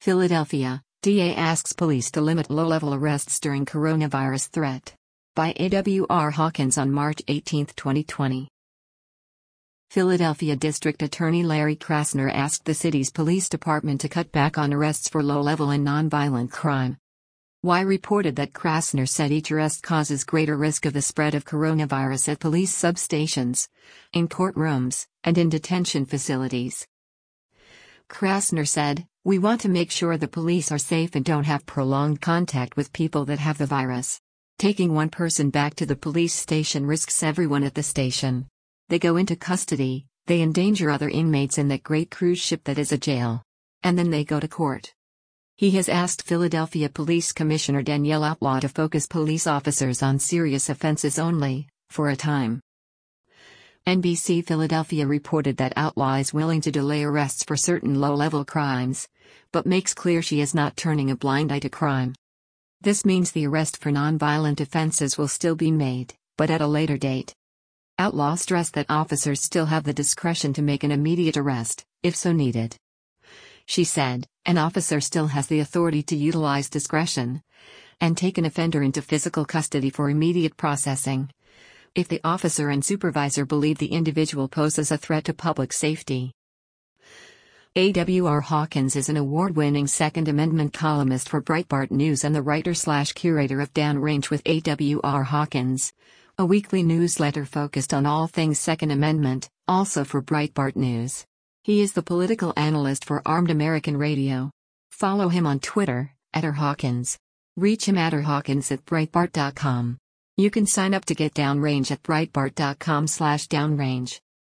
Philadelphia, DA asks police to limit low-level arrests during coronavirus threat. By A.W.R. Hawkins on March 18, 2020. Philadelphia District Attorney Larry Krasner asked the city's police department to cut back on arrests for low-level and nonviolent crime. Y reported that Krasner said each arrest causes greater risk of the spread of coronavirus at police substations, in courtrooms, and in detention facilities. Krasner said, "We want to make sure the police are safe and don't have prolonged contact with people that have the virus. Taking one person back to the police station risks everyone at the station. They go into custody, they endanger other inmates in that great cruise ship that is a jail. And then they go to court." He has asked Philadelphia Police Commissioner Danielle Outlaw to focus police officers on serious offenses only, for a time. NBC Philadelphia reported that Outlaw is willing to delay arrests for certain low-level crimes, but makes clear she is not turning a blind eye to crime. This means the arrest for nonviolent offenses will still be made, but at a later date. Outlaw stressed that officers still have the discretion to make an immediate arrest, if so needed. She said, "An officer still has the authority to utilize discretion and take an offender into physical custody for immediate processing if the officer and supervisor believe the individual poses a threat to public safety." A.W.R. Hawkins is an award-winning Second Amendment columnist for Breitbart News and the writer/curator of Downrange with A.W.R. Hawkins, a weekly newsletter focused on all things Second Amendment, also for Breitbart News. He is the political analyst for Armed American Radio. Follow him on Twitter, @rhawkins. Reach him @rhawkins@breitbart.com. You can sign up to get Downrange at breitbart.com/downrange.